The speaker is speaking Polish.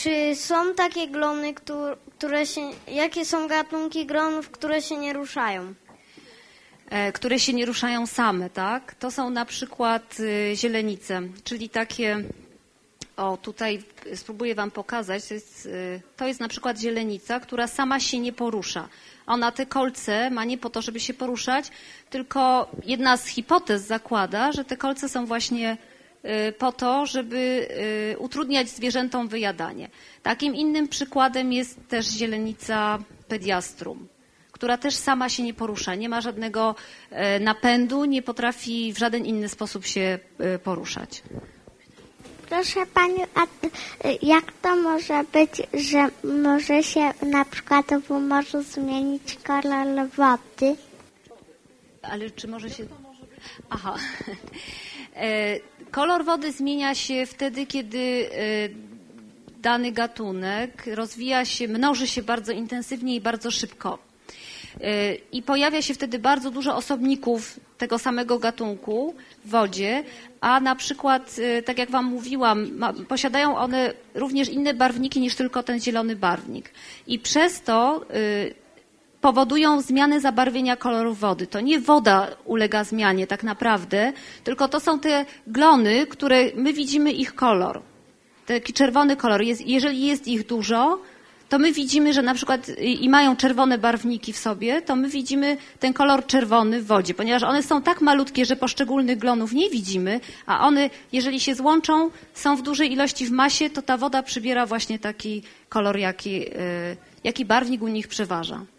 Czy są takie glony, które się... Jakie są gatunki glonów, które się nie ruszają? Które się nie ruszają same, tak? To są na przykład zielenice, czyli takie... O, tutaj spróbuję wam pokazać. To jest na przykład zielenica, która sama się nie porusza. Ona te kolce ma nie po to, żeby się poruszać, tylko jedna z hipotez zakłada, że te kolce są właśnie po to, żeby utrudniać zwierzętom wyjadanie. Takim innym przykładem jest też zielenica pediastrum, która też sama się nie porusza, nie ma żadnego napędu, nie potrafi w żaden inny sposób się poruszać. Proszę Pani, a jak to może być, że może się na przykład w morzu zmienić kolor wody? Ale czy może się... Aha. Kolor wody zmienia się wtedy, kiedy dany gatunek rozwija się, mnoży się bardzo intensywnie i bardzo szybko. I pojawia się wtedy bardzo dużo osobników tego samego gatunku w wodzie, a na przykład, tak jak wam mówiłam, posiadają one również inne barwniki niż tylko ten zielony barwnik. I przez to powodują zmianę zabarwienia koloru wody. To nie woda ulega zmianie tak naprawdę, tylko to są te glony, które my widzimy ich kolor. Taki czerwony kolor. Jeżeli jest ich dużo, to my widzimy, że na przykład i mają czerwone barwniki w sobie, to my widzimy ten kolor czerwony w wodzie, ponieważ one są tak malutkie, że poszczególnych glonów nie widzimy, a one, jeżeli się złączą, są w dużej ilości w masie, to ta woda przybiera właśnie taki kolor, jaki barwnik u nich przeważa.